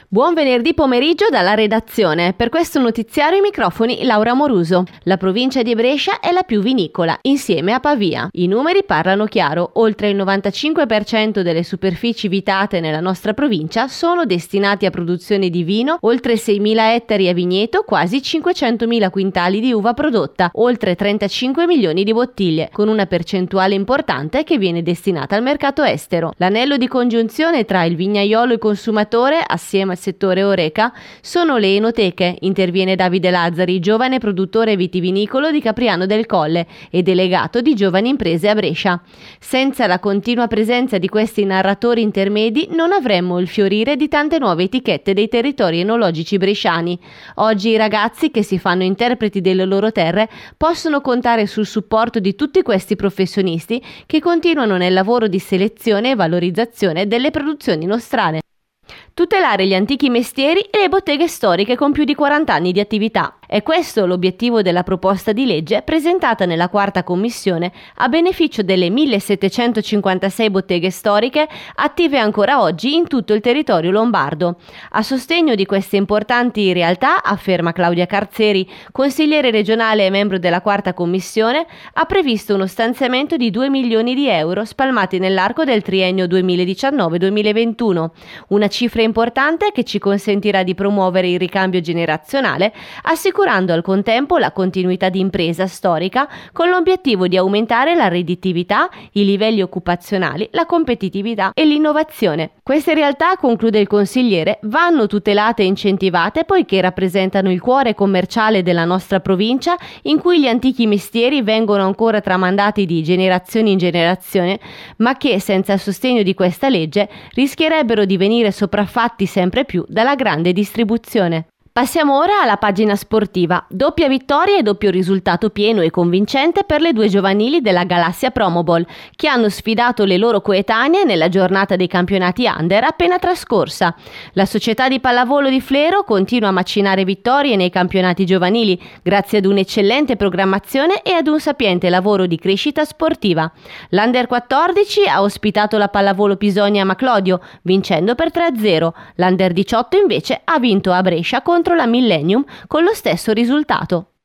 Buon venerdì pomeriggio dalla redazione. Per questo notiziario ai microfoni Laura Moruso. La provincia di Brescia è la più vinicola, insieme a Pavia. I numeri parlano chiaro. Oltre il 95% delle superfici vitate nella nostra provincia sono destinati a produzione di vino, oltre 6.000 ettari a vigneto, quasi 500.000 quintali di uva prodotta, oltre 35 milioni di bottiglie, con una percentuale importante che viene destinata al mercato estero. L'anello di congiunzione tra il vignaiolo e il consumatore, assieme al settore Oreca, sono le enoteche. Interviene Davide Lazzari, giovane produttore vitivinicolo di Capriano del Colle e delegato di Giovani Imprese a Brescia. Senza la continua presenza di questi narratori intermedi non avremmo il fiorire di tante nuove etichette dei territori enologici bresciani. Oggi i ragazzi che si fanno interpreti delle loro terre possono contare sul supporto di tutti questi professionisti che continuano nel lavoro di selezione e valorizzazione delle produzioni nostrane. Tutelare gli antichi mestieri e le botteghe storiche con più di 40 anni di attività. È questo l'obiettivo della proposta di legge presentata nella quarta commissione a beneficio delle 1756 botteghe storiche attive ancora oggi in tutto il territorio lombardo. A sostegno di queste importanti realtà, afferma Claudia Carzeri, consigliere regionale e membro della quarta commissione, ha previsto uno stanziamento di 2 milioni di euro spalmati nell'arco del triennio 2019-2021, una cifra importante che ci consentirà di promuovere il ricambio generazionale, assicurando al contempo la continuità di impresa storica con l'obiettivo di aumentare la redditività, i livelli occupazionali, la competitività e l'innovazione. Queste realtà, conclude il consigliere, vanno tutelate e incentivate poiché rappresentano il cuore commerciale della nostra provincia, in cui gli antichi mestieri vengono ancora tramandati di generazione in generazione, ma che senza il sostegno di questa legge rischierebbero di venire sopraffatti sempre più dalla grande distribuzione. Passiamo ora alla pagina sportiva. Doppia vittoria e doppio risultato pieno e convincente per le due giovanili della Galassia Promobol, che hanno sfidato le loro coetanee nella giornata dei campionati under appena trascorsa. La società di pallavolo di Flero continua a macinare vittorie nei campionati giovanili grazie ad un'eccellente programmazione e ad un sapiente lavoro di crescita sportiva. L'Under 14 ha ospitato la pallavolo Pisonia Maclodio, vincendo per 3-0. L'Under 18 invece ha vinto a Brescia contro la Millennium con lo stesso risultato.